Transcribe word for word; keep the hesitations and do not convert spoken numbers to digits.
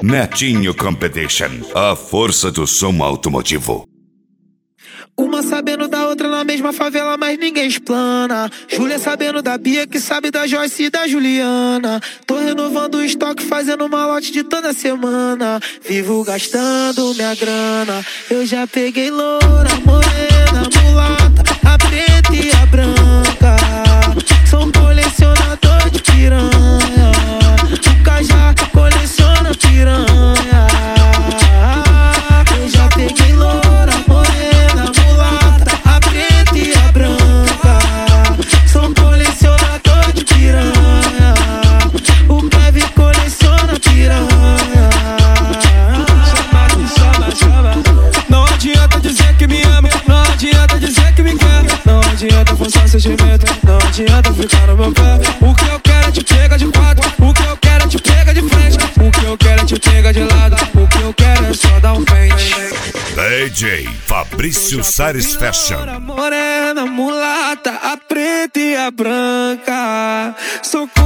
Netinho Competition, a força do som automotivo. Uma sabendo da outra na mesma favela, mas ninguém explana. Júlia sabendo da Bia, que sabe da Joyce e da Juliana. Tô renovando o estoque, fazendo malote de toda semana. Vivo gastando minha grana. Eu já peguei loura, morena, mulata, a preta e a branca. Sou colecionador de piranha. O Cajá coleciona piranha. Eu já peguei loura, morena, mulata, a preta e a branca. Sou colecionador de piranha. O Kevin coleciona piranha. Chama, chama, chama. Não adianta dizer que me ama, não adianta dizer que me quer. Não adianta forçar sentimento, não adianta ficar no meu pé. O que eu quero é te pegar de quatro, o que eu quero é te pegar de frente. O que eu quero é te pegar de lado, o que eu quero é só dar um pente. D J Fabrício Sares Fashion. Morena, mulata, a preta e a branca. Sou